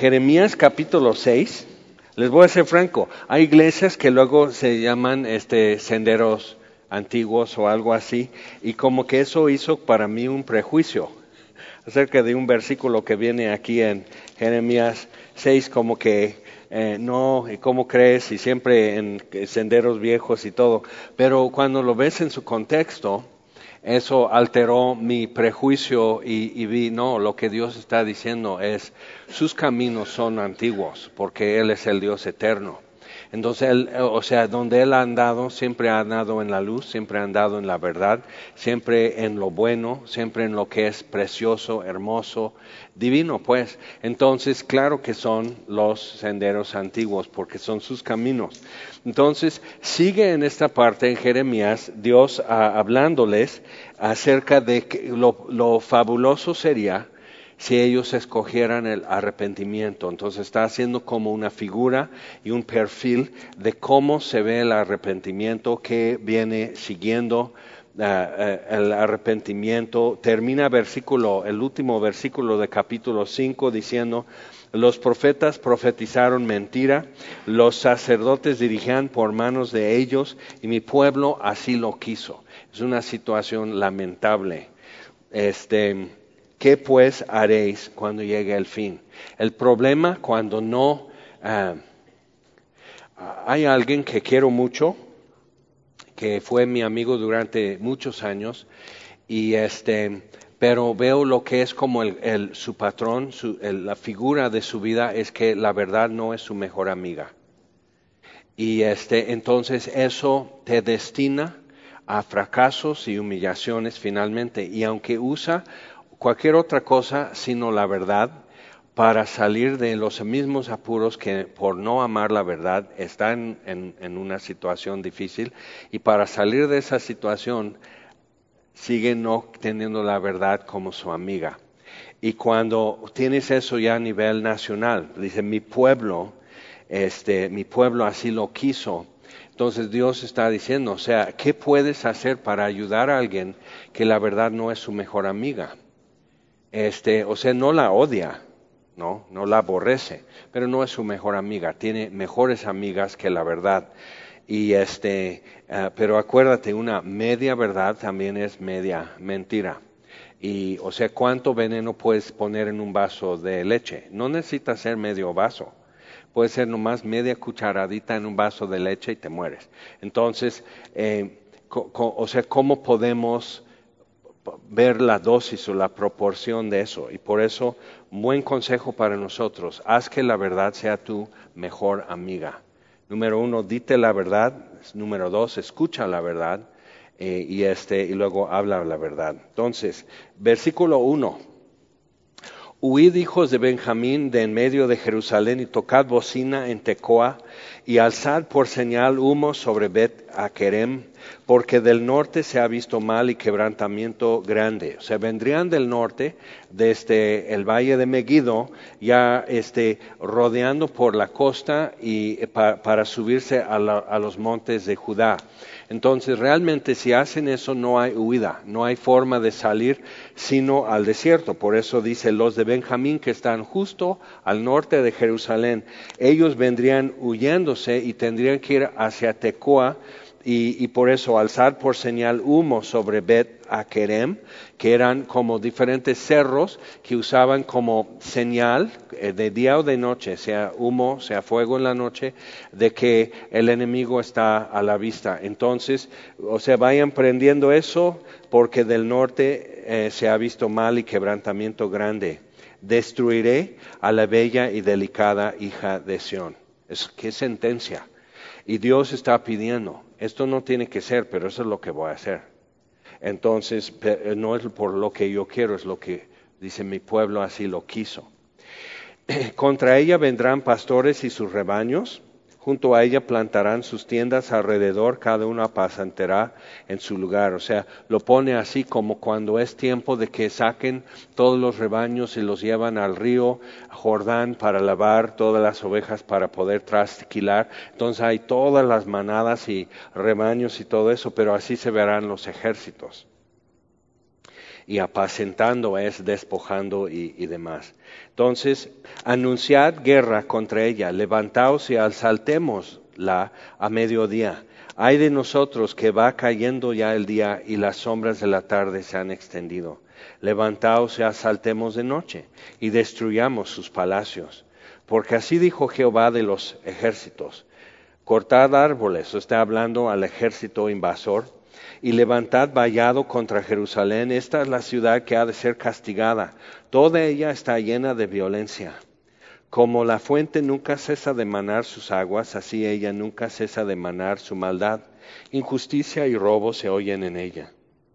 Jeremías capítulo 6, les voy a ser franco, hay iglesias que luego se llaman senderos antiguos o algo así, y como que eso hizo para mí un prejuicio acerca de un versículo que viene aquí en Jeremías 6, como que no, y cómo crees, y siempre en senderos viejos y todo, pero cuando lo ves en su contexto, eso alteró mi prejuicio y vi, no, lo que Dios está diciendo es, sus caminos son antiguos, porque Él es el Dios eterno. Entonces, donde Él ha andado, siempre ha andado en la luz, siempre ha andado en la verdad, siempre en lo bueno, siempre en lo que es precioso, hermoso, divino, pues. Entonces, claro que son los senderos antiguos, porque son sus caminos. Entonces, sigue en esta parte en Jeremías, Dios hablándoles acerca de que lo fabuloso sería si ellos escogieran el arrepentimiento. Entonces está haciendo como una figura y un perfil de cómo se ve el arrepentimiento que viene siguiendo el arrepentimiento. Termina el último versículo de capítulo 5 diciendo, los profetas profetizaron mentira, los sacerdotes dirigían por manos de ellos y mi pueblo así lo quiso. Es una situación lamentable. ¿Qué pues haréis cuando llegue el fin? El problema cuando no... hay alguien que quiero mucho, que fue mi amigo durante muchos años, y pero veo lo que es como su patrón, la figura de su vida es que la verdad no es su mejor amiga. Y entonces eso te destina a fracasos y humillaciones finalmente. Y aunque usa cualquier otra cosa sino la verdad para salir de los mismos apuros que por no amar la verdad está en una situación difícil, y para salir de esa situación sigue no teniendo la verdad como su amiga. Y cuando tienes eso ya a nivel nacional, dice mi pueblo así lo quiso. Entonces Dios está diciendo, o sea, ¿qué puedes hacer para ayudar a alguien que la verdad no es su mejor amiga? No la odia, no la aborrece, pero no es su mejor amiga, tiene mejores amigas que la verdad. Y pero acuérdate, una media verdad también es media mentira. Y, ¿cuánto veneno puedes poner en un vaso de leche? No necesita ser medio vaso. Puede ser nomás media cucharadita en un vaso de leche y te mueres. Entonces, ¿cómo podemos ver la dosis o la proporción de eso? Y por eso, un buen consejo para nosotros, haz que la verdad sea tu mejor amiga. Número 1, dite la verdad. Número 2, escucha la verdad. Y luego habla la verdad. Entonces, versículo 1. Huid, hijos de Benjamín, de en medio de Jerusalén, y tocad bocina en Tecoa, y alzad por señal humo sobre Bet-Akerem, porque del norte se ha visto mal y quebrantamiento grande. O sea, vendrían del norte, desde el valle de Megiddo, ya rodeando por la costa y para subirse a los montes de Judá. Entonces, realmente si hacen eso no hay huida, no hay forma de salir sino al desierto. Por eso dice los de Benjamín que están justo al norte de Jerusalén. Ellos vendrían huyéndose y tendrían que ir hacia Tecoa, y por eso alzar por señal humo sobre Bet-Akerem, que eran como diferentes cerros que usaban como señal de día o de noche, sea humo, sea fuego en la noche, de que el enemigo está a la vista. Entonces, vayan prendiendo eso, porque del norte se ha visto mal y quebrantamiento grande. Destruiré a la bella y delicada hija de Sión. ¿Qué sentencia? Y Dios está pidiendo, esto no tiene que ser, pero eso es lo que voy a hacer. Entonces, no es por lo que yo quiero, es lo que dice mi pueblo, así lo quiso. Contra ella vendrán pastores y sus rebaños, junto a ella plantarán sus tiendas alrededor, cada uno apacentará en su lugar. O sea, lo pone así como cuando es tiempo de que saquen todos los rebaños y los llevan al río Jordán para lavar todas las ovejas para poder trasquilar. Entonces hay todas las manadas y rebaños y todo eso, pero así se verán los ejércitos. y apacentando es despojando y demás. Entonces, anunciad guerra contra ella, levantaos y asaltémosla a mediodía. Ay de nosotros que va cayendo ya el día y las sombras de la tarde se han extendido. Levantaos y asaltemos de noche y destruyamos sus palacios. Porque así dijo Jehová de los ejércitos: cortad árboles, está hablando al ejército invasor, y levantad vallado contra Jerusalén. Esta es la ciudad que ha de ser castigada. Toda ella está llena de violencia. Como la fuente nunca cesa de manar sus aguas, así ella nunca cesa de manar su maldad. Injusticia y robo se oyen en ella.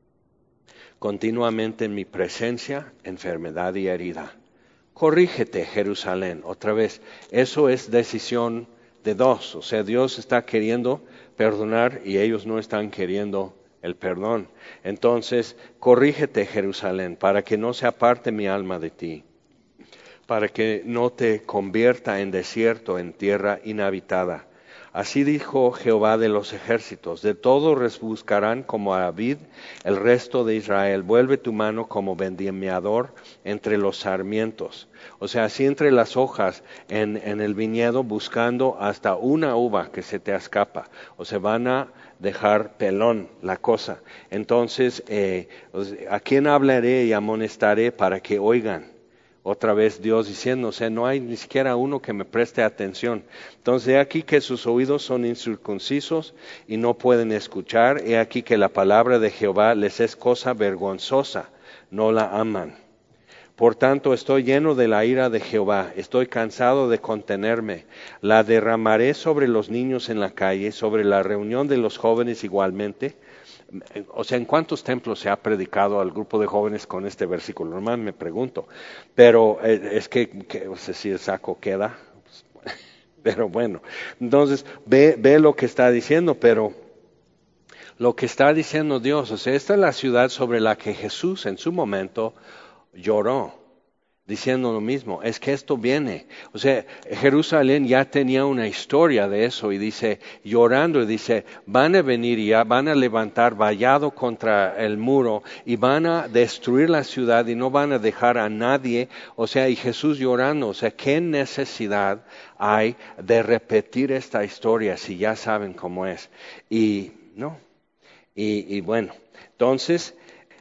Continuamente en mi presencia, enfermedad y herida. Corrígete, Jerusalén. Otra vez, eso es decisión de dos. O sea, Dios está queriendo perdonar y ellos no están queriendo el perdón. Entonces, corrígete, Jerusalén, para que no se aparte mi alma de ti, para que no te convierta en desierto, en tierra inhabitada. Así dijo Jehová de los ejércitos: de todo buscarán como a vid el resto de Israel. Vuelve tu mano como vendimiador entre los sarmientos. O sea, así entre las hojas en el viñedo, buscando hasta una uva que se te escapa. O se van a dejar pelón la cosa. Entonces, ¿a quién hablaré y amonestaré para que oigan? Otra vez Dios diciendo, o sea, no hay ni siquiera uno que me preste atención. Entonces, he aquí que sus oídos son incircuncisos y no pueden escuchar. He aquí que la palabra de Jehová les es cosa vergonzosa, no la aman. Por tanto, estoy lleno de la ira de Jehová, estoy cansado de contenerme. La derramaré sobre los niños en la calle, sobre la reunión de los jóvenes igualmente. O sea, ¿en cuántos templos se ha predicado al grupo de jóvenes con este versículo? Normal me pregunto, pero es que no sé si el saco queda, pero bueno, entonces ve lo que está diciendo, pero lo que está diciendo Dios, o sea, esta es la ciudad sobre la que Jesús en su momento lloró, diciendo lo mismo, es que esto viene. O sea, Jerusalén ya tenía una historia de eso y dice, llorando, y dice, van a venir y ya van a levantar vallado contra el muro y van a destruir la ciudad y no van a dejar a nadie. O sea, y Jesús llorando, o sea, ¿qué necesidad hay de repetir esta historia si ya saben cómo es? Y no, y bueno, entonces...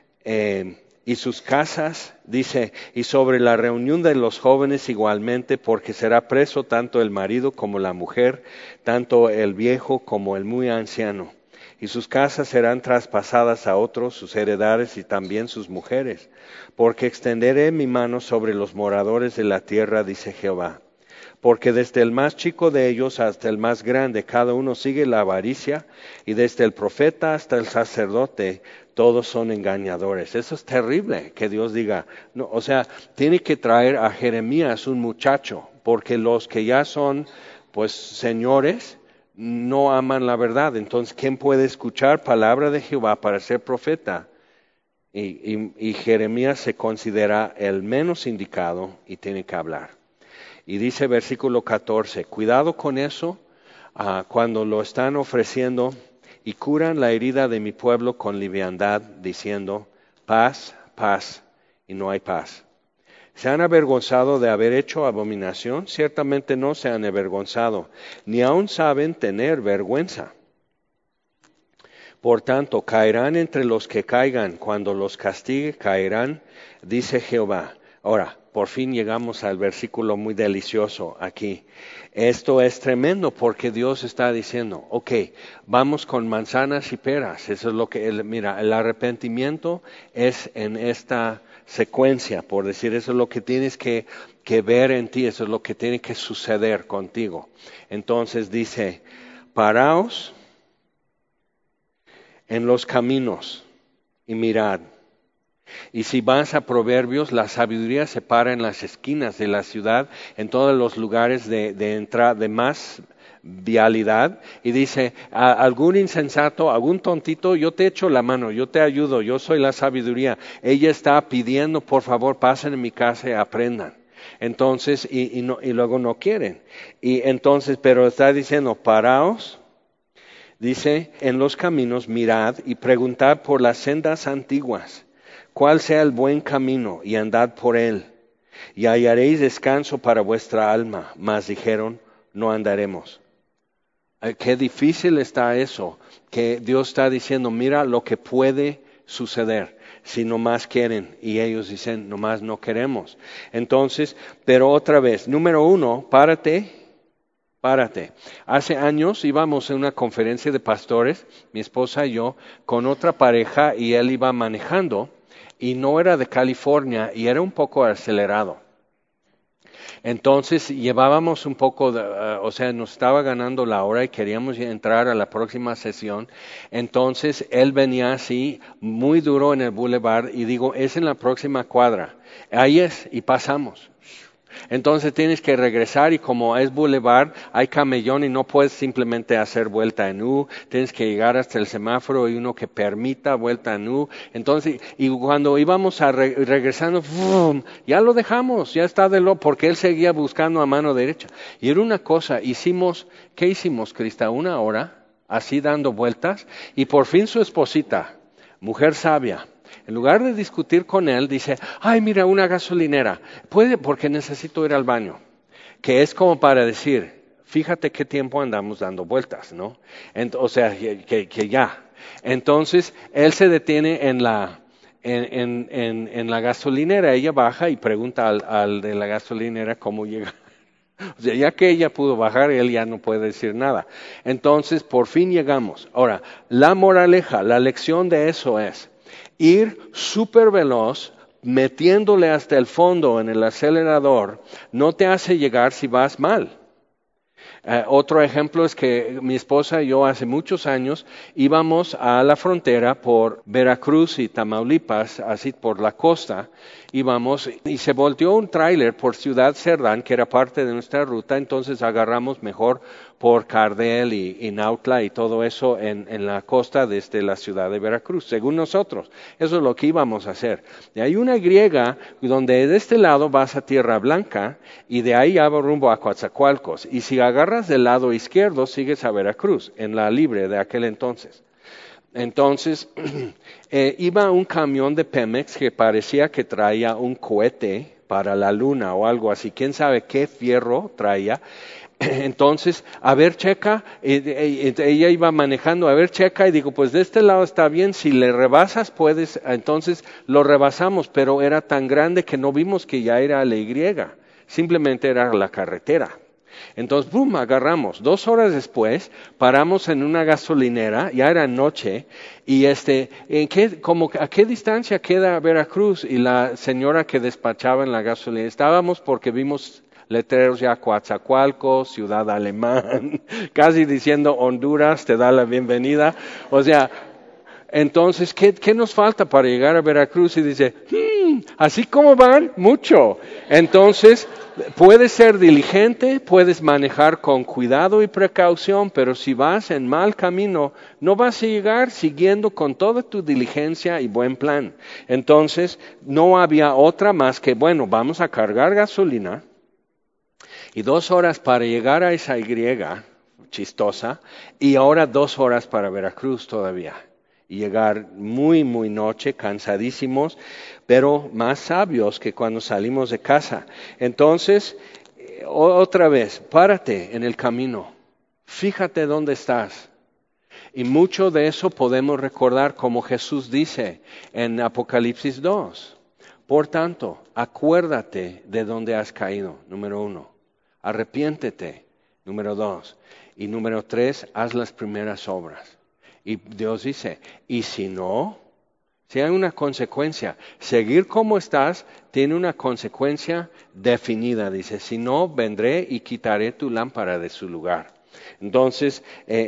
y sus casas, dice, y sobre la reunión de los jóvenes igualmente, porque será preso tanto el marido como la mujer, tanto el viejo como el muy anciano. Y sus casas serán traspasadas a otros, sus heredades y también sus mujeres, porque extenderé mi mano sobre los moradores de la tierra, dice Jehová. Porque desde el más chico de ellos hasta el más grande, cada uno sigue la avaricia, y desde el profeta hasta el sacerdote, todos son engañadores. Eso es terrible, que Dios diga. No, o sea, tiene que traer a Jeremías un muchacho, porque los que ya son, pues, señores, no aman la verdad. Entonces, ¿quién puede escuchar palabra de Jehová para ser profeta? Y Jeremías se considera el menos indicado y tiene que hablar. Y dice versículo 14, cuidado con eso cuando lo están ofreciendo y curan la herida de mi pueblo con liviandad, diciendo, paz, paz, y no hay paz. ¿Se han avergonzado de haber hecho abominación? Ciertamente no se han avergonzado, ni aun saben tener vergüenza. Por tanto, caerán entre los que caigan, cuando los castigue caerán, dice Jehová. Ahora, por fin llegamos al versículo muy delicioso aquí. Esto es tremendo porque Dios está diciendo, ok, vamos con manzanas y peras. Eso es lo que, mira, el arrepentimiento es en esta secuencia, por decir, eso es lo que tienes que ver en ti, eso es lo que tiene que suceder contigo. Entonces dice, paraos en los caminos y mirad. Y si vas a Proverbios, la sabiduría se para en las esquinas de la ciudad, en todos los lugares de entrada, de más vialidad, y dice, a algún insensato, algún tontito, yo te echo la mano, yo te ayudo, yo soy la sabiduría. Ella está pidiendo, por favor, pasen en mi casa y aprendan. Entonces, y luego no quieren. Y entonces, pero está diciendo, paraos. Dice, en los caminos mirad y preguntad por las sendas antiguas, cuál sea el buen camino y andad por él, y hallaréis descanso para vuestra alma. Mas dijeron, no andaremos. Qué difícil está eso, que Dios está diciendo, mira lo que puede suceder si nomás quieren, y ellos dicen, nomás no queremos. Entonces, pero otra vez, número 1, párate. Hace años íbamos a una conferencia de pastores, mi esposa y yo, con otra pareja, y él iba manejando, y no era de California, y era un poco acelerado. Entonces llevábamos un poco, nos estaba ganando la hora y queríamos entrar a la próxima sesión. Entonces él venía así, muy duro en el boulevard, y digo, es en la próxima cuadra. Ahí es, y pasamos. Entonces tienes que regresar, y como es boulevard, hay camellón y no puedes simplemente hacer vuelta en U, tienes que llegar hasta el semáforo y uno que permita vuelta en U. Entonces, y cuando íbamos regresando, ¡fum!, ya lo dejamos, ya está porque él seguía buscando a mano derecha. Y era una cosa, ¿qué hicimos, Crista? 1 hora, así dando vueltas, y por fin su esposita, mujer sabia, en lugar de discutir con él, dice, ay, mira, una gasolinera. Puede, porque necesito ir al baño. Que es como para decir, fíjate qué tiempo andamos dando vueltas, ¿no? Que ya. Entonces, él se detiene en la gasolinera. Ella baja y pregunta al de la gasolinera cómo llega. O sea, ya que ella pudo bajar, él ya no puede decir nada. Entonces, por fin llegamos. Ahora, la moraleja, la lección de eso es, ir súper veloz, metiéndole hasta el fondo en el acelerador, no te hace llegar si vas mal. Otro ejemplo es que mi esposa y yo hace muchos años íbamos a la frontera por Veracruz y Tamaulipas, así por la costa, íbamos y se volteó un tráiler por Ciudad Cerdán, que era parte de nuestra ruta, entonces agarramos mejor por Cardel y Nautla y todo eso en la costa desde la ciudad de Veracruz, según nosotros. Eso es lo que íbamos a hacer. Y hay una griega donde de este lado vas a Tierra Blanca y de ahí ya va rumbo a Coatzacoalcos. Y si agarras del lado izquierdo, sigues a Veracruz, en la libre de aquel entonces. Entonces, iba un camión de Pemex que parecía que traía un cohete para la luna o algo así. ¿Quién sabe qué fierro traía? Entonces, a ver, checa, ella iba manejando, a ver, checa, y digo, pues de este lado está bien, si le rebasas puedes, entonces lo rebasamos, pero era tan grande que no vimos que ya era la Y, simplemente era la carretera. Entonces, boom, agarramos. 2 horas después, paramos en una gasolinera, ya era noche, y ¿a qué distancia queda Veracruz? Y la señora que despachaba en la gasolinera, estábamos porque vimos letreros ya, Coatzacoalcos, Ciudad Alemán, casi diciendo Honduras te da la bienvenida. O sea, entonces, ¿qué nos falta para llegar a Veracruz? Y dice, así como van, mucho. Entonces, puedes ser diligente, puedes manejar con cuidado y precaución, pero si vas en mal camino, no vas a llegar siguiendo con toda tu diligencia y buen plan. Entonces, no había otra más que, bueno, vamos a cargar gasolina, y 2 horas para llegar a esa Y, chistosa, y ahora 2 horas para Veracruz todavía. Y llegar muy, muy noche, cansadísimos, pero más sabios que cuando salimos de casa. Entonces, otra vez, párate en el camino, fíjate dónde estás. Y mucho de eso podemos recordar como Jesús dice en Apocalipsis 2. Por tanto, acuérdate de dónde has caído, número 1. Arrepiéntete, número 2. Y número 3, haz las primeras obras. Y Dios dice, y si no, si hay una consecuencia, seguir como estás tiene una consecuencia definida. Dice, si no, vendré y quitaré tu lámpara de su lugar. Entonces,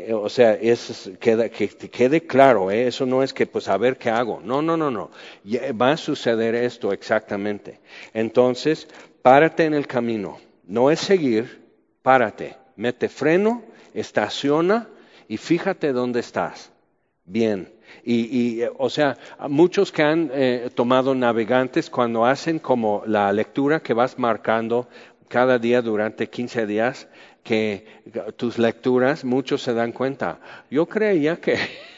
que quede claro, eso no es que pues a ver qué hago. No. Va a suceder esto exactamente. Entonces, párate en el camino. No es seguir, párate, mete freno, estaciona y fíjate dónde estás. Bien. Muchos que han tomado navegantes cuando hacen como la lectura que vas marcando cada día durante 15 días, que tus lecturas, muchos se dan cuenta. Yo creía que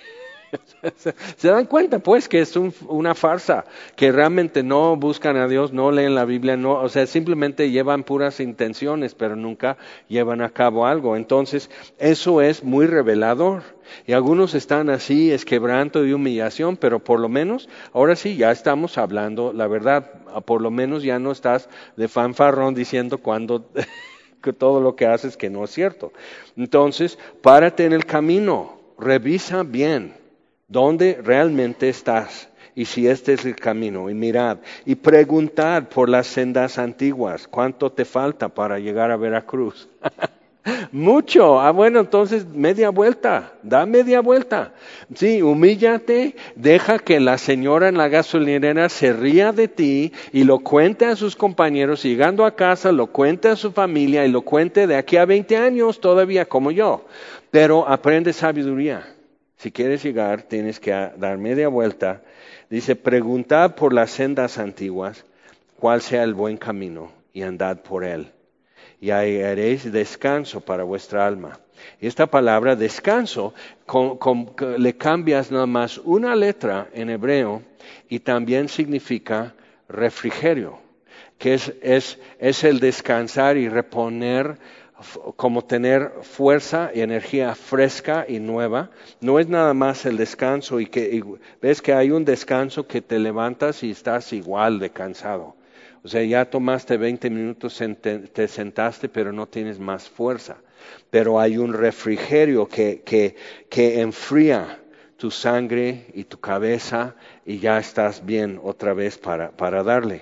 Se dan cuenta, pues, que es una farsa, que realmente no buscan a Dios, no leen la Biblia, no, o sea, simplemente llevan puras intenciones, pero nunca llevan a cabo algo. Entonces, eso es muy revelador. Y algunos están así, es quebranto y humillación, pero por lo menos, ahora sí, ya estamos hablando la verdad. Por lo menos ya no estás de fanfarrón diciendo cuando que todo lo que haces que no es cierto. Entonces, párate en el camino, revisa bien dónde realmente estás y si este es el camino. Y mirad, y preguntad por las sendas antiguas, ¿cuánto te falta para llegar a Veracruz? Mucho. Bueno, entonces media vuelta, da media vuelta. Sí, humíllate, deja que la señora en la gasolinera se ría de ti y lo cuente a sus compañeros, y llegando a casa lo cuente a su familia y lo cuente de aquí a 20 años todavía como yo. Pero aprende sabiduría. Si quieres llegar, tienes que dar media vuelta. Dice, preguntad por las sendas antiguas, cuál sea el buen camino, y andad por él. Y hallaréis descanso para vuestra alma. Y esta palabra descanso, le cambias nada más una letra en hebreo y también significa refrigerio, que es el descansar y reponer, como tener fuerza y energía fresca y nueva. No es nada más el descanso y ves que hay un descanso que te levantas y estás igual de cansado. O sea, ya tomaste 20 minutos, te sentaste, pero no tienes más fuerza. Pero hay un refrigerio que enfría tu sangre y tu cabeza y ya estás bien otra vez para darle.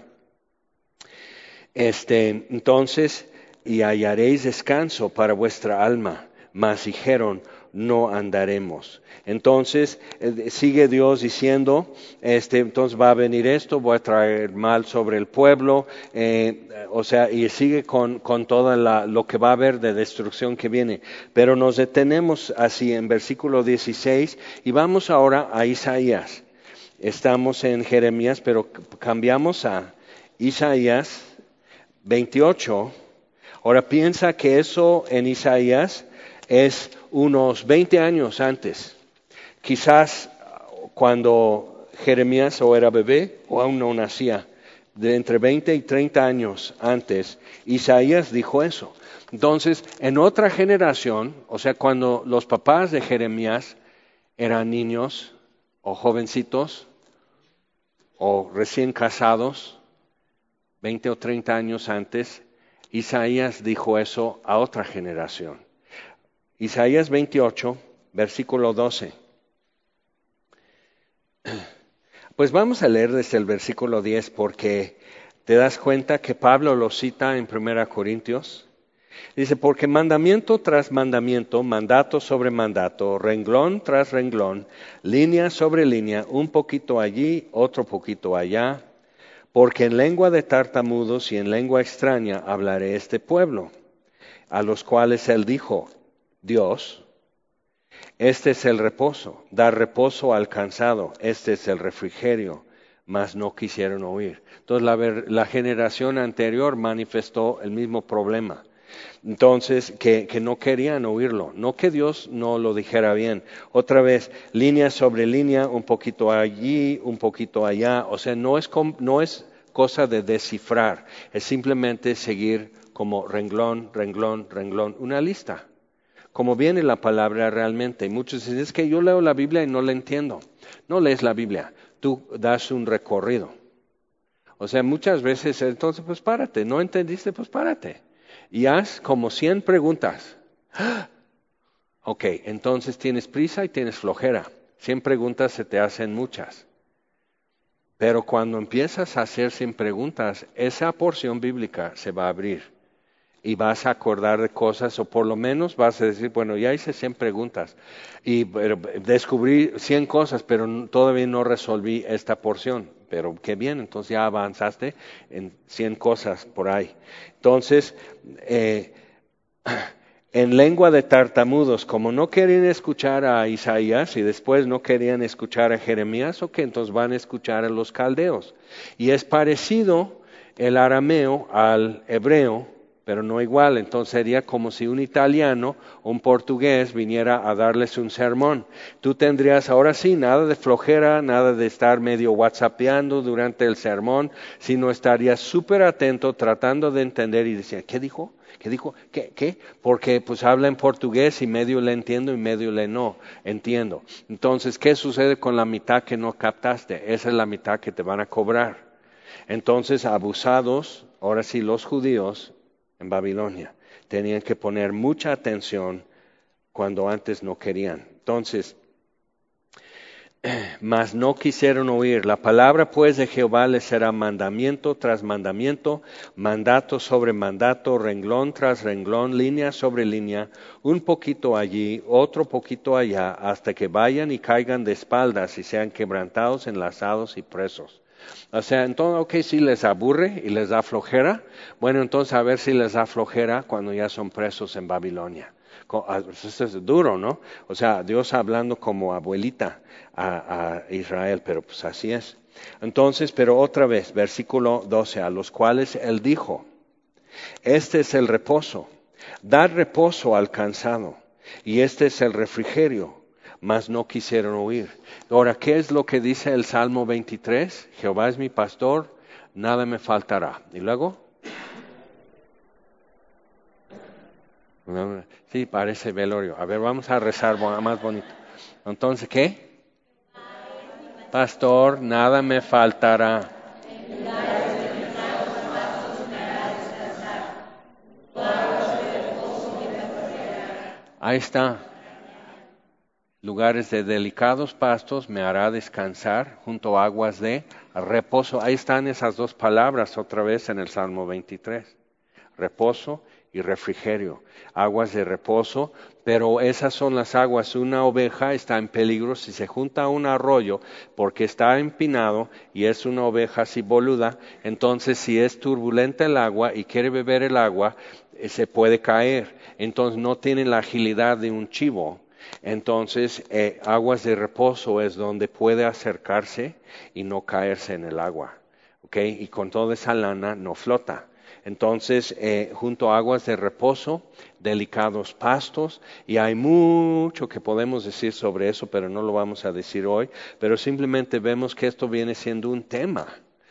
Entonces, y hallaréis descanso para vuestra alma, mas dijeron, no andaremos. Entonces, sigue Dios diciendo, entonces va a venir esto, voy a traer mal sobre el pueblo, y sigue con todo lo que va a haber de destrucción que viene. Pero nos detenemos así en versículo 16 y vamos ahora a Isaías. Estamos en Jeremías, pero cambiamos a Isaías 28. Ahora piensa que eso en Isaías es unos 20 años antes. Quizás cuando Jeremías o era bebé o aún no nacía, de entre 20 y 30 años antes, Isaías dijo eso. Entonces, en otra generación, o sea, cuando los papás de Jeremías eran niños o jovencitos o recién casados, 20 o 30 años antes, Isaías dijo eso a otra generación. Isaías 28, versículo 12. Pues vamos a leer desde el versículo 10 porque te das cuenta que Pablo lo cita en 1 Corintios. Dice, porque mandamiento tras mandamiento, mandato sobre mandato, renglón tras renglón, línea sobre línea, un poquito allí, otro poquito allá, porque en lengua de tartamudos y en lengua extraña hablaré este pueblo, a los cuales él dijo, Dios, este es el reposo, dar reposo al cansado, este es el refrigerio, mas no quisieron oír. Entonces la generación anterior manifestó el mismo problema. Entonces, que no querían oírlo, no que Dios no lo dijera bien. Otra vez, línea sobre línea, un poquito allí, un poquito allá. O sea, no es cosa de descifrar, es simplemente seguir como renglón, renglón, renglón, una lista. Como viene la palabra realmente. Y muchos dicen, es que yo leo la Biblia y no la entiendo. No lees la Biblia, tú das un recorrido. O sea, muchas veces, entonces, pues párate, ¿no entendiste? Pues párate. Y haz como 100 preguntas. Ok, entonces tienes prisa y tienes flojera. 100 preguntas se te hacen muchas. Pero cuando empiezas a hacer 100 preguntas, esa porción bíblica se va a abrir. Y vas a acordar de cosas, o por lo menos vas a decir, bueno, ya hice 100 preguntas. Y descubrí 100 cosas, pero todavía no resolví esta porción. Pero qué bien, entonces ya avanzaste en 100 cosas por ahí. Entonces, en lengua de tartamudos, como no querían escuchar a Isaías y después no querían escuchar a Jeremías, ok, entonces van a escuchar a los caldeos. Y es parecido el arameo al hebreo, pero no igual. Entonces sería como si un italiano o un portugués viniera a darles un sermón. Tú tendrías ahora sí nada de flojera, nada de estar medio whatsappeando durante el sermón, sino estarías súper atento tratando de entender y decir, ¿qué dijo? ¿Qué dijo? ¿Qué? Porque pues habla en portugués y medio le entiendo y medio le no entiendo. Entonces, ¿qué sucede con la mitad que no captaste? Esa es la mitad que te van a cobrar. Entonces, abusados, ahora sí los judíos en Babilonia, tenían que poner mucha atención cuando antes no querían. Entonces, mas no quisieron oír. La palabra pues de Jehová les será mandamiento tras mandamiento, mandato sobre mandato, renglón tras renglón, línea sobre línea, un poquito allí, otro poquito allá, hasta que vayan y caigan de espaldas y sean quebrantados, enlazados y presos. O sea, entonces, ok, si les aburre y les da flojera, bueno, entonces a ver si les da flojera cuando ya son presos en Babilonia. Eso es duro, ¿no? O sea, Dios hablando como abuelita a Israel, pero pues así es. Entonces, pero otra vez, versículo 12, a los cuales él dijo, este es el reposo, dar reposo al cansado, y este es el refrigerio, mas no quisieron oír. Ahora, ¿qué es lo que dice el Salmo 23? Jehová es mi pastor, nada me faltará. ¿Y luego? Sí, parece velorio. A ver, vamos a rezar más bonito. Entonces, ¿qué? Pastor, nada me faltará. Ahí está. Lugares de delicados pastos me hará descansar junto a aguas de reposo. Ahí están esas dos palabras otra vez en el Salmo 23. Reposo y refrigerio. Aguas de reposo, pero esas son las aguas. Una oveja está en peligro si se junta a un arroyo porque está empinado y es una oveja así boluda. Entonces, si es turbulenta el agua y quiere beber el agua, se puede caer. Entonces, no tiene la agilidad de un chivo. Entonces, aguas de reposo es donde puede acercarse y no caerse en el agua. ¿Okay? Y con toda esa lana no flota. Entonces, junto a aguas de reposo, delicados pastos, y hay mucho que podemos decir sobre eso, pero no lo vamos a decir hoy, pero simplemente vemos que esto viene siendo un tema.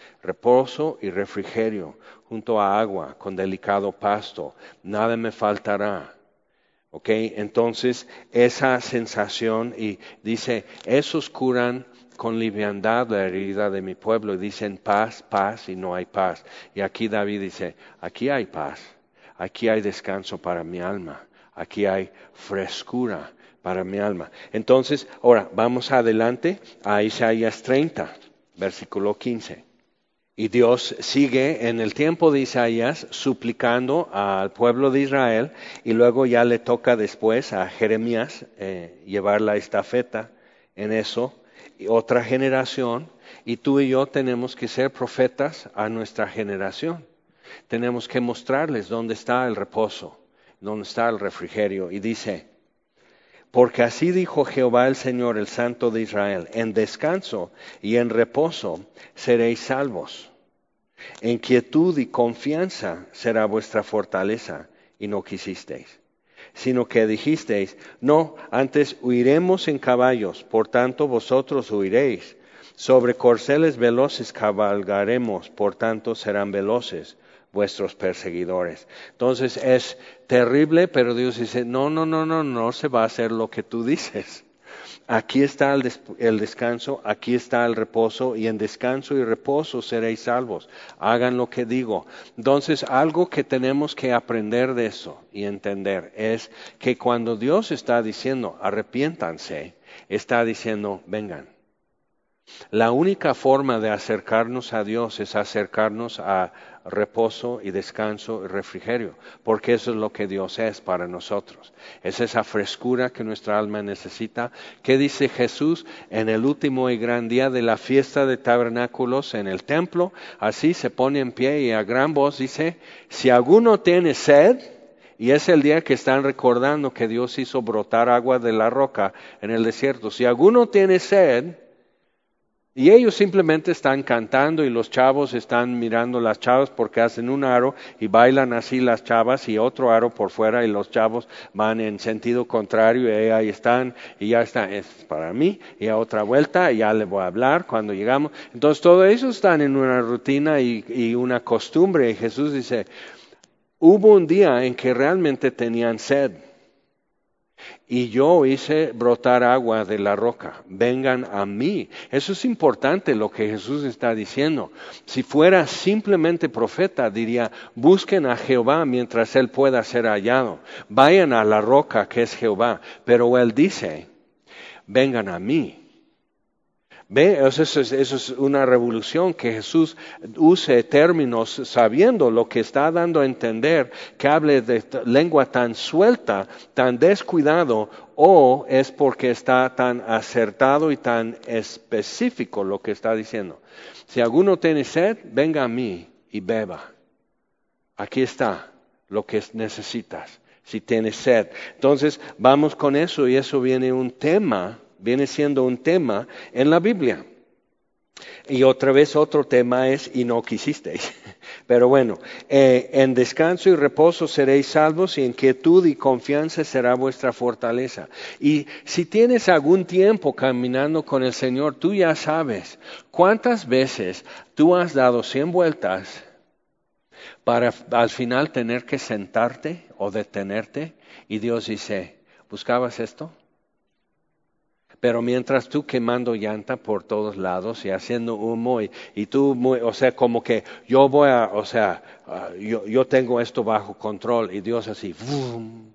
Reposo y refrigerio, junto a agua, con delicado pasto, nada me faltará. ¿Ok? Entonces, esa sensación, y dice, esos curan con liviandad la herida de mi pueblo, y dicen paz, paz, y no hay paz. Y aquí David dice, aquí hay paz, aquí hay descanso para mi alma, aquí hay frescura para mi alma. Entonces, ahora, vamos adelante a Isaías 30, versículo 15. Y Dios sigue en el tiempo de Isaías suplicando al pueblo de Israel y luego ya le toca después a Jeremías llevar la estafeta en eso, y otra generación, y tú y yo tenemos que ser profetas a nuestra generación. Tenemos que mostrarles dónde está el reposo, dónde está el refrigerio. Y dice, porque así dijo Jehová el Señor, el Santo de Israel, en descanso y en reposo seréis salvos. En quietud y confianza será vuestra fortaleza, y no quisisteis. Sino que dijisteis, no, antes huiremos en caballos, por tanto vosotros huiréis. Sobre corceles veloces cabalgaremos, por tanto serán veloces vuestros perseguidores. Entonces es terrible, pero Dios dice, no se va a hacer lo que tú dices. Aquí está el descanso, aquí está el reposo, y en descanso y reposo seréis salvos. Hagan lo que digo. Entonces, algo que tenemos que aprender de eso y entender es que cuando Dios está diciendo, arrepiéntanse, está diciendo, vengan. La única forma de acercarnos a Dios es acercarnos a reposo y descanso y refrigerio, porque eso es lo que Dios es para nosotros. Es esa frescura que nuestra alma necesita. ¿Qué dice Jesús en el último y gran día de la fiesta de tabernáculos en el templo? Así se pone en pie y a gran voz dice, si alguno tiene sed, y es el día que están recordando que Dios hizo brotar agua de la roca en el desierto. Si alguno tiene sed, Y ellos simplemente están cantando y los chavos están mirando las chavas porque hacen un aro y bailan así las chavas y otro aro por fuera y los chavos van en sentido contrario y ahí están y ya está, es para mí y a otra vuelta y ya le voy a hablar cuando llegamos. Entonces todo eso están en una rutina y una costumbre y Jesús dice, hubo un día en que realmente tenían sed. Y yo hice brotar agua de la roca, vengan a mí. Eso es importante lo que Jesús está diciendo. Si fuera simplemente profeta, diría, busquen a Jehová mientras Él pueda ser hallado. Vayan a la roca que es Jehová. Pero Él dice, vengan a mí. ¿Ve? Eso es una revolución que Jesús use términos sabiendo lo que está dando a entender, que hable de lengua tan suelta, tan descuidado, o es porque está tan acertado y tan específico lo que está diciendo. Si alguno tiene sed, venga a mí y beba. Aquí está lo que necesitas, si tienes sed. Entonces, vamos con eso y eso viene siendo un tema en la Biblia. Y otra vez otro tema es, y no quisisteis. Pero bueno, en descanso y reposo seréis salvos y en quietud y confianza será vuestra fortaleza. Y si tienes algún tiempo caminando con el Señor, tú ya sabes cuántas veces tú has dado 100 vueltas para al final tener que sentarte o detenerte y Dios dice, ¿buscabas esto? Pero mientras tú quemando llanta por todos lados y haciendo humo y tú, o sea, como que yo voy a, o sea, yo tengo esto bajo control y Dios así, ¡vum!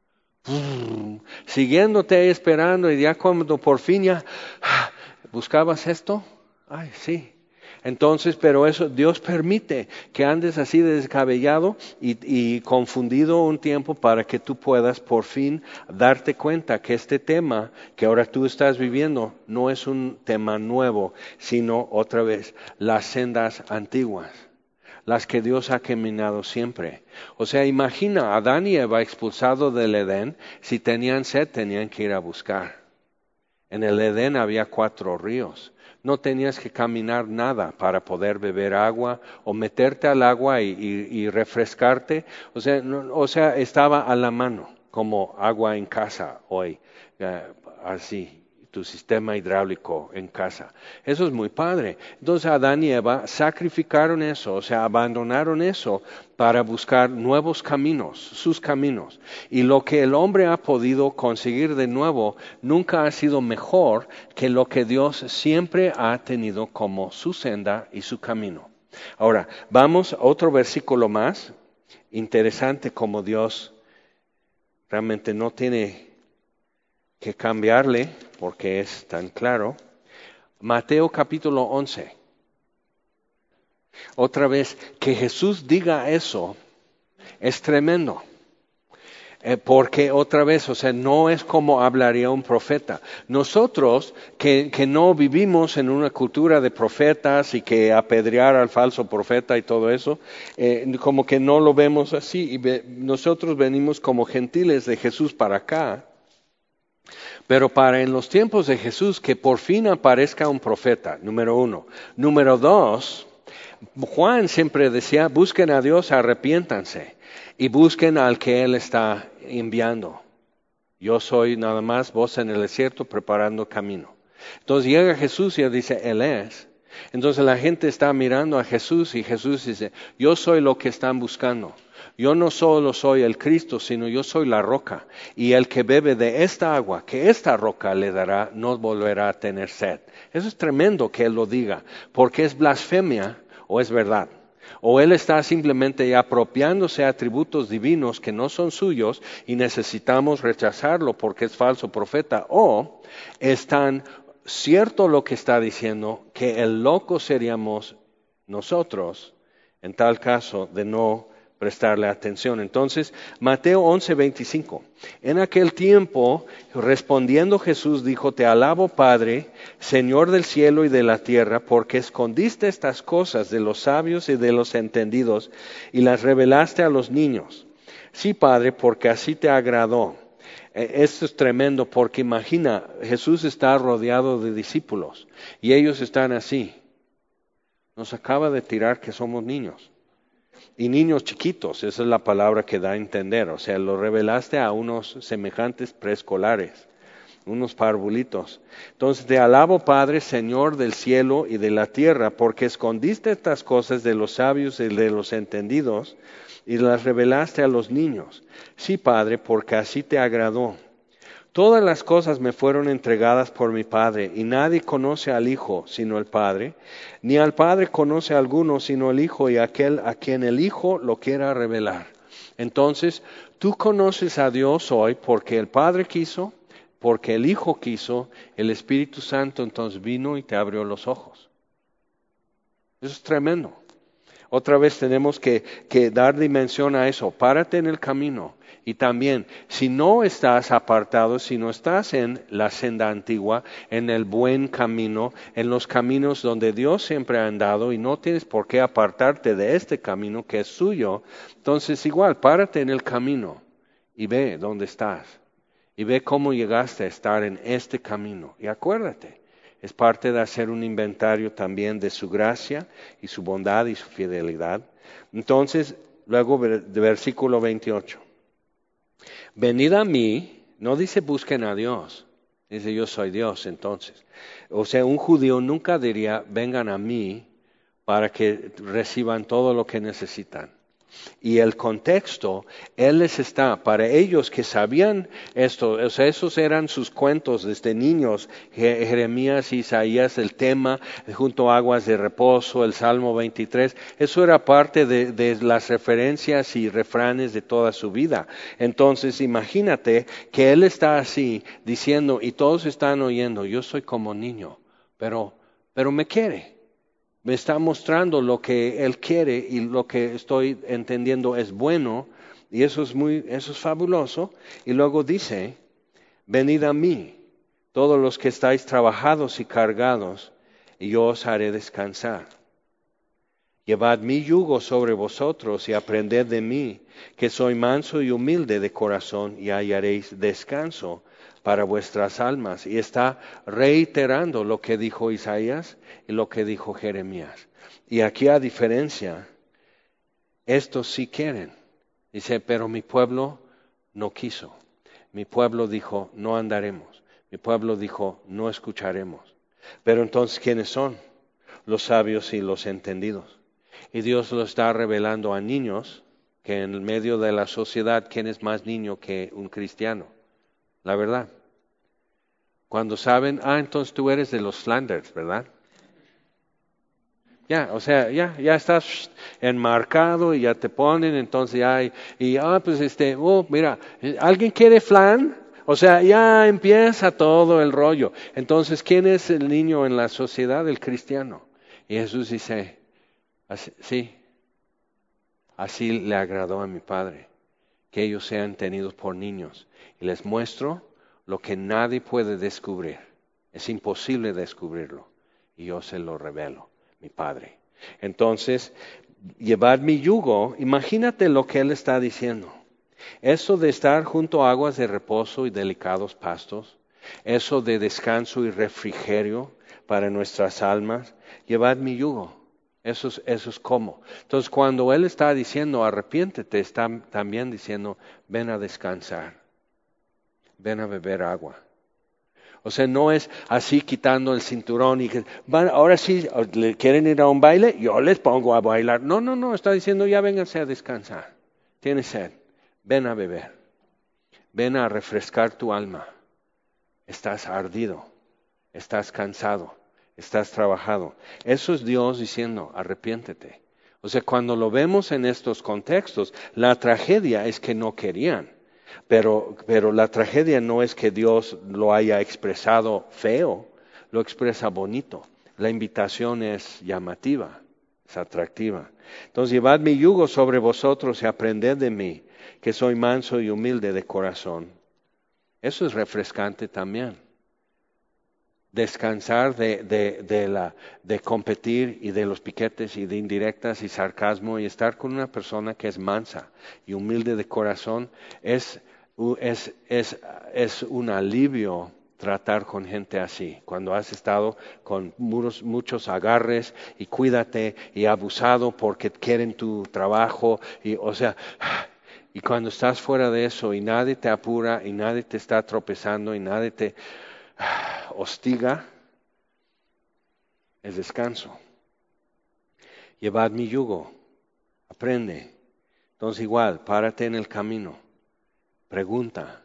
Siguiéndote esperando y ya cuando por fin ya, ¿buscabas esto? Ay, sí. Entonces, pero eso Dios permite que andes así descabellado y confundido un tiempo para que tú puedas por fin darte cuenta que este tema que ahora tú estás viviendo no es un tema nuevo, sino otra vez las sendas antiguas, las que Dios ha caminado siempre. O sea, imagina, Adán y Eva expulsados del Edén, si tenían sed tenían que ir a buscar. En el Edén había 4 ríos. No tenías que caminar nada para poder beber agua o meterte al agua y refrescarte. O sea, estaba a la mano, como agua en casa hoy, así, tu sistema hidráulico en casa. Eso es muy padre. Entonces Adán y Eva sacrificaron eso, o sea, abandonaron eso para buscar nuevos caminos, sus caminos. Y lo que el hombre ha podido conseguir de nuevo nunca ha sido mejor que lo que Dios siempre ha tenido como su senda y su camino. Ahora, vamos a otro versículo más. Interesante como Dios realmente no tiene que cambiarle porque es tan claro. Mateo capítulo 11. Otra vez, que Jesús diga eso es tremendo. Porque otra vez, o sea, no es como hablaría un profeta. Nosotros que no vivimos en una cultura de profetas y que apedrear al falso profeta y todo eso, como que no lo vemos así. Y nosotros venimos como gentiles de Jesús para acá. Pero para en los tiempos de Jesús que por fin aparezca un profeta, número 1. Número 2, Juan siempre decía, busquen a Dios, arrepiéntanse y busquen al que Él está enviando. Yo soy nada más voz en el desierto preparando camino. Entonces llega Jesús y Él dice, Él es. Entonces la gente está mirando a Jesús y Jesús dice, yo soy lo que están buscando. Yo no solo soy el Cristo, sino yo soy la roca. Y el que bebe de esta agua, que esta roca le dará, no volverá a tener sed. Eso es tremendo que Él lo diga, porque es blasfemia o es verdad. O Él está simplemente apropiándose atributos divinos que no son suyos y necesitamos rechazarlo porque es falso profeta. O es tan cierto lo que está diciendo que el loco seríamos nosotros, en tal caso de no prestarle atención. Entonces, Mateo 11:25. En aquel tiempo, respondiendo Jesús, dijo, te alabo, Padre, Señor del cielo y de la tierra, porque escondiste estas cosas de los sabios y de los entendidos y las revelaste a los niños. Sí, Padre, porque así te agradó. Esto es tremendo porque imagina, Jesús está rodeado de discípulos y ellos están así. Nos acaba de tirar que somos niños. Y niños chiquitos, esa es la palabra que da a entender. O sea, lo revelaste a unos semejantes preescolares, unos parvulitos. Entonces te alabo, Padre, Señor del cielo y de la tierra, porque escondiste estas cosas de los sabios y de los entendidos y las revelaste a los niños. Sí, Padre, porque así te agradó. Todas las cosas me fueron entregadas por mi Padre, y nadie conoce al Hijo sino el Padre, ni al Padre conoce a alguno sino el Hijo y aquel a quien el Hijo lo quiera revelar. Entonces, tú conoces a Dios hoy porque el Padre quiso, porque el Hijo quiso, el Espíritu Santo entonces vino y te abrió los ojos. Eso es tremendo. Otra vez tenemos que dar dimensión a eso. Párate en el camino. Y también, si no estás apartado, si no estás en la senda antigua, en el buen camino, en los caminos donde Dios siempre ha andado y no tienes por qué apartarte de este camino que es suyo, entonces igual, párate en el camino y ve dónde estás. Y ve cómo llegaste a estar en este camino. Y acuérdate. Es parte de hacer un inventario también de su gracia y su bondad y su fidelidad. Entonces, luego de versículo 28. Venid a mí, no dice busquen a Dios, dice yo soy Dios entonces. O sea, un judío nunca diría vengan a mí para que reciban todo lo que necesitan. Y el contexto, Él les está, para ellos que sabían esto, o sea, esos eran sus cuentos desde niños, Jeremías, Isaías, el tema, junto a aguas de reposo, el Salmo 23, eso era parte de las referencias y refranes de toda su vida. Entonces, imagínate que Él está así, diciendo, y todos están oyendo, yo soy como niño, pero me quiere. Me está mostrando lo que Él quiere y lo que estoy entendiendo es bueno y eso es fabuloso. Y luego dice, venid a mí, todos los que estáis trabajados y cargados, y yo os haré descansar. Llevad mi yugo sobre vosotros y aprended de mí, que soy manso y humilde de corazón, y hallaréis descanso para vuestras almas. Y está reiterando lo que dijo Isaías y lo que dijo Jeremías. Y aquí a diferencia, estos sí quieren. Dice, pero mi pueblo no quiso. Mi pueblo dijo, no andaremos. Mi pueblo dijo, no escucharemos. Pero entonces, ¿quiénes son? Los sabios y los entendidos. Y Dios lo está revelando a niños, que en medio de la sociedad, ¿quién es más niño que un cristiano? La verdad. Cuando saben, entonces tú eres de los Flanders, ¿verdad? Ya, o sea, ya estás enmarcado y ya te ponen, entonces ya, mira, ¿alguien quiere flan? O sea, ya empieza todo el rollo. Entonces, ¿quién es el niño en la sociedad? El cristiano. Y Jesús dice, así le agradó a mi Padre, que ellos sean tenidos por niños. Y les muestro lo que nadie puede descubrir. Es imposible descubrirlo. Y yo se lo revelo, mi Padre. Entonces, llevad mi yugo, imagínate lo que Él está diciendo. Eso de estar junto a aguas de reposo y delicados pastos, eso de descanso y refrigerio para nuestras almas, llevad mi yugo. Eso es como. Entonces, cuando Él está diciendo arrepiéntete, está también diciendo ven a descansar, ven a beber agua. O sea, no es así quitando el cinturón y que ahora sí, ¿quieren ir a un baile? Yo les pongo a bailar. No, está diciendo ya vénganse a descansar. Tienes sed, ven a beber, ven a refrescar tu alma. Estás ardido, estás cansado, estás trabajado. Eso es Dios diciendo, arrepiéntete. O sea, cuando lo vemos en estos contextos, la tragedia es que no querían. Pero la tragedia no es que Dios lo haya expresado feo, lo expresa bonito. La invitación es llamativa, es atractiva. Entonces, llevad mi yugo sobre vosotros y aprended de mí, que soy manso y humilde de corazón. Eso es refrescante también. Descansar de competir y de los piquetes y de indirectas y sarcasmo y estar con una persona que es mansa y humilde de corazón es Es un alivio tratar con gente así, cuando has estado con muchos agarres y cuídate y abusado porque quieren tu trabajo y y cuando estás fuera de eso y nadie te apura y nadie te está tropezando y nadie te hostiga, es descanso. Llevad mi yugo, aprende. Entonces igual, párate en el camino, pregunta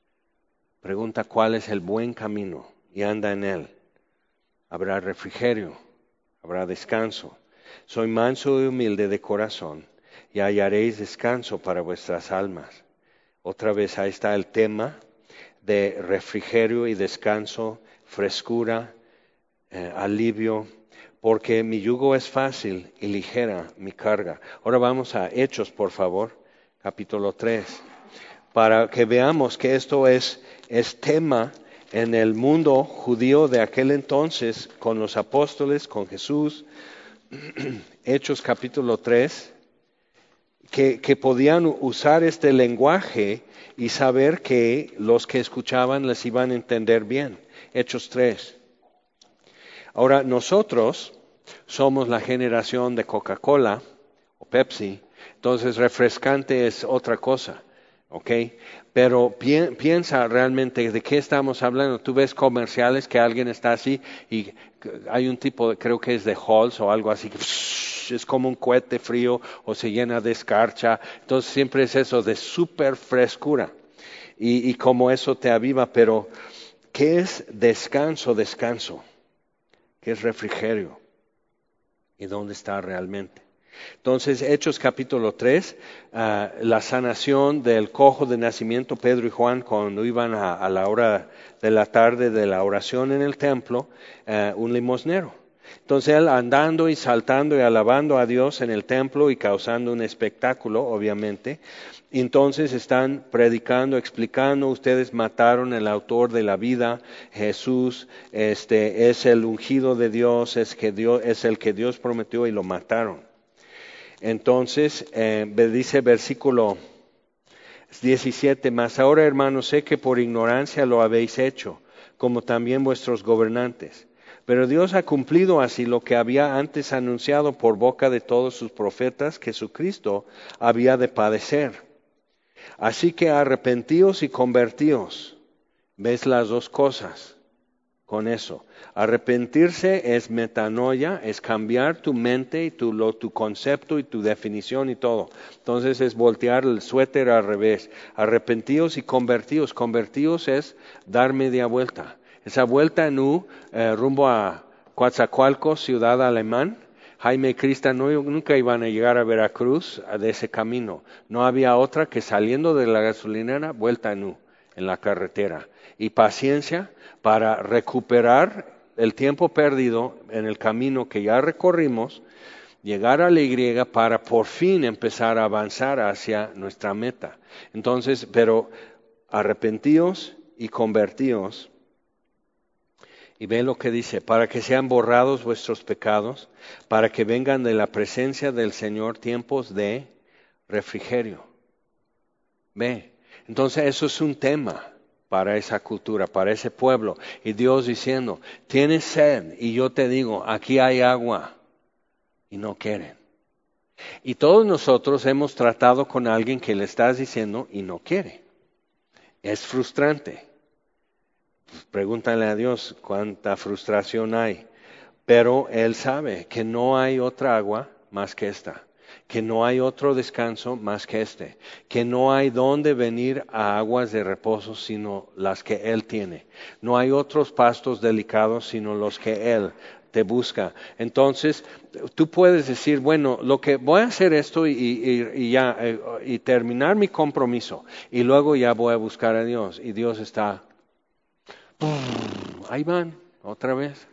cuál es el buen camino y anda en él. Habrá refrigerio, habrá descanso. Soy manso y humilde de corazón y hallaréis descanso para vuestras almas. Otra vez ahí está el tema de refrigerio y descanso, frescura, alivio, porque mi yugo es fácil y ligera mi carga. Ahora vamos a Hechos, por favor, capítulo 3, para que veamos que esto es tema en el mundo judío de aquel entonces, con los apóstoles, con Jesús. Hechos capítulo 3, que podían usar este lenguaje y saber que los que escuchaban les iban a entender bien. Hechos 3. Ahora, nosotros somos la generación de Coca-Cola o Pepsi, entonces refrescante es otra cosa, ¿ok? Pero piensa realmente de qué estamos hablando. Tú ves comerciales que alguien está así y hay un tipo, creo que es de Halls o algo así, que es como un cohete frío o se llena de escarcha. Entonces siempre es eso de súper frescura y como eso te aviva. Pero, ¿qué es descanso? ¿Qué es refrigerio? ¿Y dónde está realmente? Entonces, Hechos capítulo 3, la sanación del cojo de nacimiento, Pedro y Juan, cuando iban a la hora de la tarde de la oración en el templo, un limosnero. Entonces él andando y saltando y alabando a Dios en el templo y causando un espectáculo, obviamente. Entonces están predicando, explicando, ustedes mataron al autor de la vida, Jesús, es el ungido de Dios, es el que Dios prometió y lo mataron. Entonces, dice versículo 17, mas ahora hermanos sé que por ignorancia lo habéis hecho, como también vuestros gobernantes. Pero Dios ha cumplido así lo que había antes anunciado por boca de todos sus profetas, que Jesucristo había de padecer. Así que arrepentíos y convertíos. ¿Ves las dos cosas con eso? Arrepentirse es metanoia, es cambiar tu mente y tu concepto y tu definición y todo. Entonces es voltear el suéter al revés. Arrepentíos y convertíos. Convertíos es dar media vuelta. Esa vuelta en U, rumbo a Coatzacoalcos, ciudad alemán. Jaime y Crista nunca iban a llegar a Veracruz de ese camino. No había otra que saliendo de la gasolinera, vuelta en U, en la carretera. Y paciencia para recuperar el tiempo perdido en el camino que ya recorrimos, llegar a la Y para por fin empezar a avanzar hacia nuestra meta. Entonces, pero arrepentíos y convertíos. Y ve lo que dice, para que sean borrados vuestros pecados, para que vengan de la presencia del Señor tiempos de refrigerio. Ve, entonces eso es un tema para esa cultura, para ese pueblo. Y Dios diciendo, tienes sed, y yo te digo, aquí hay agua, y no quieren. Y todos nosotros hemos tratado con alguien que le estás diciendo y no quiere. Es frustrante. Pregúntale a Dios cuánta frustración hay. Pero Él sabe que no hay otra agua más que esta, que no hay otro descanso más que este, que no hay dónde venir a aguas de reposo sino las que Él tiene. No hay otros pastos delicados sino los que Él te busca. Entonces, tú puedes decir, bueno, lo que voy a hacer esto y ya, y terminar mi compromiso, y luego ya voy a buscar a Dios, y Dios está, ahí van, otra vez.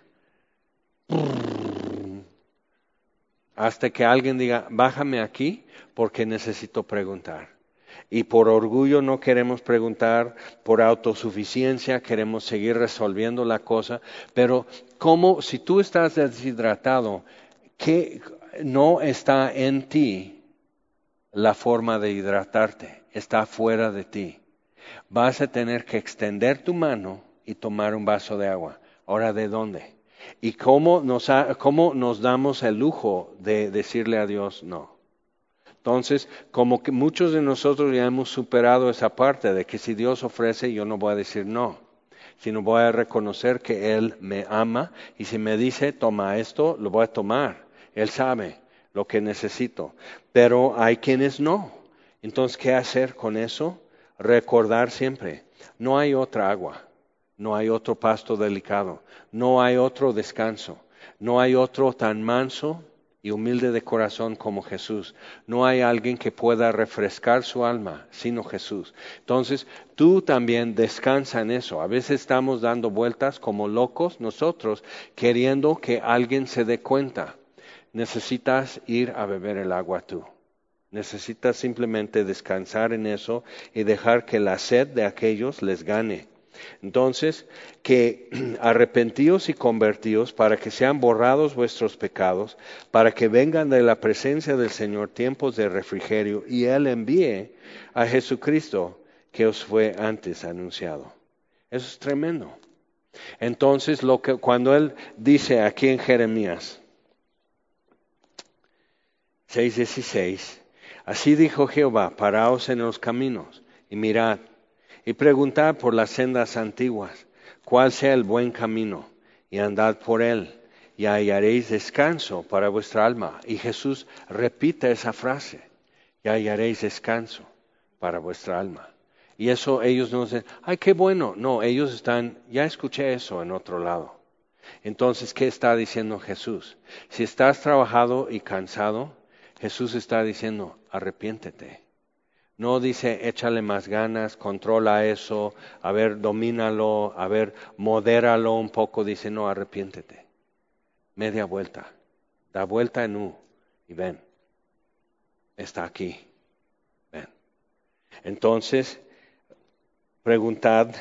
Hasta que alguien diga, bájame aquí porque necesito preguntar. Y por orgullo no queremos preguntar, por autosuficiencia queremos seguir resolviendo la cosa. Pero como si tú estás deshidratado, ¿qué no está en ti la forma de hidratarte? Está fuera de ti. vas a tener que extender tu mano y tomar un vaso de agua. Ahora, ¿de dónde? ¿Y cómo nos damos el lujo de decirle a Dios no? Entonces, como que muchos de nosotros ya hemos superado esa parte de que si Dios ofrece, yo no voy a decir no, sino voy a reconocer que Él me ama y si me dice, toma esto, lo voy a tomar. Él sabe lo que necesito, pero hay quienes no. Entonces, ¿qué hacer con eso? Recordar siempre, no hay otra agua, no hay otro pasto delicado, no hay otro descanso, no hay otro tan manso y humilde de corazón como Jesús. No hay alguien que pueda refrescar su alma sino Jesús. Entonces, tú también descansa en eso. A veces estamos dando vueltas como locos nosotros, queriendo que alguien se dé cuenta. Necesitas ir a beber el agua tú. Necesitas simplemente descansar en eso y dejar que la sed de aquellos les gane. Entonces, que arrepentíos y convertíos para que sean borrados vuestros pecados, para que vengan de la presencia del Señor tiempos de refrigerio y Él envíe a Jesucristo que os fue antes anunciado. Eso es tremendo. Entonces, cuando Él dice aquí en Jeremías 6:16, así dijo Jehová, paraos en los caminos y mirad, y preguntad por las sendas antiguas, cuál sea el buen camino, y andad por él, y hallaréis descanso para vuestra alma. Y Jesús repite esa frase, y hallaréis descanso para vuestra alma. Y eso ellos no dicen, ay, qué bueno. No, ellos están, ya escuché eso en otro lado. Entonces, ¿qué está diciendo Jesús? Si estás trabajado y cansado, Jesús está diciendo, arrepiéntete. No dice, échale más ganas, controla eso, a ver, domínalo, a ver, modéralo un poco. Dice, no, arrepiéntete. Media vuelta, da vuelta en U y ven, está aquí, ven. Entonces, preguntad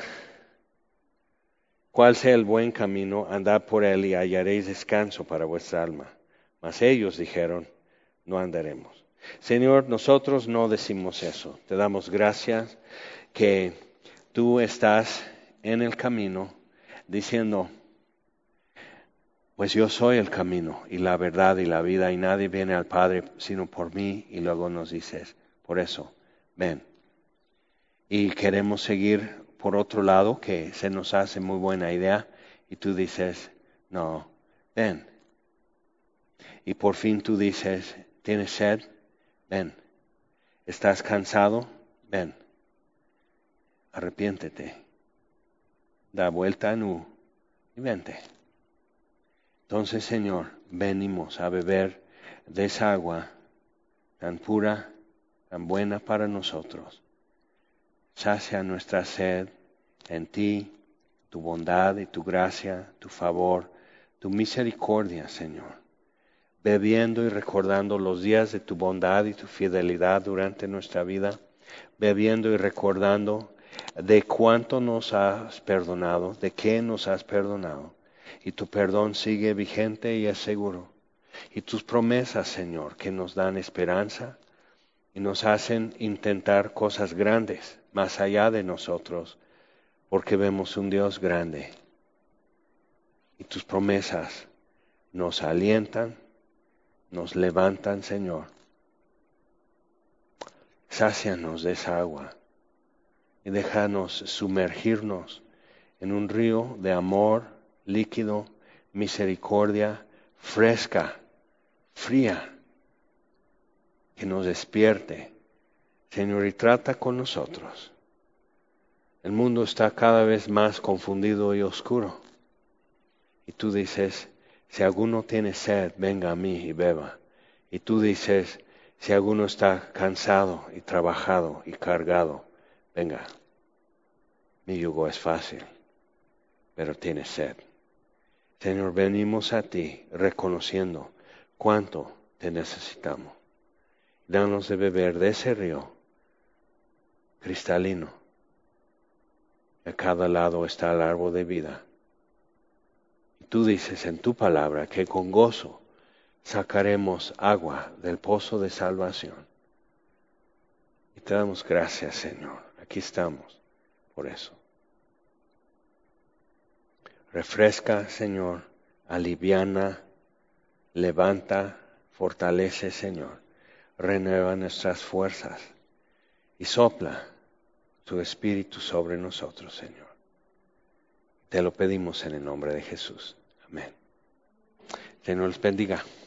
cuál sea el buen camino, andad por él y hallaréis descanso para vuestra alma. Mas ellos dijeron, no andaremos. Señor, nosotros no decimos eso. Te damos gracias que tú estás en el camino diciendo, pues yo soy el camino y la verdad y la vida y nadie viene al Padre sino por mí. Y luego nos dices, por eso, ven. Y queremos seguir por otro lado que se nos hace muy buena idea y tú dices, no, ven. Y por fin tú dices, ¿tienes sed? Ven. ¿Estás cansado? Ven. Arrepiéntete. Da vuelta en U y vente. Entonces, Señor, venimos a beber de esa agua tan pura, tan buena para nosotros. Sacia nuestra sed en ti, tu bondad y tu gracia, tu favor, tu misericordia, Señor. Bebiendo y recordando los días de tu bondad y tu fidelidad durante nuestra vida, bebiendo y recordando de cuánto nos has perdonado, de qué nos has perdonado, y tu perdón sigue vigente y es seguro. Y tus promesas, Señor, que nos dan esperanza y nos hacen intentar cosas grandes más allá de nosotros, porque vemos un Dios grande. Y tus promesas nos alientan, nos levantan, Señor. Sácianos de esa agua y déjanos sumergirnos en un río de amor líquido, misericordia, fresca, fría, que nos despierte. Señor, y trata con nosotros. El mundo está cada vez más confundido y oscuro. Y tú dices, si alguno tiene sed, venga a mí y beba. Y tú dices, si alguno está cansado y trabajado y cargado, venga. Mi yugo es fácil, pero tiene sed. Señor, venimos a ti reconociendo cuánto te necesitamos. Danos de beber de ese río cristalino. A cada lado está el árbol de vida. Y tú dices en tu palabra que con gozo sacaremos agua del pozo de salvación. Y te damos gracias, Señor. Aquí estamos. por eso. Refresca, Señor, aliviana, levanta, fortalece, Señor. Renueva nuestras fuerzas y sopla tu Espíritu sobre nosotros, Señor. Te lo pedimos en el nombre de Jesús. Amén. Señor les bendiga.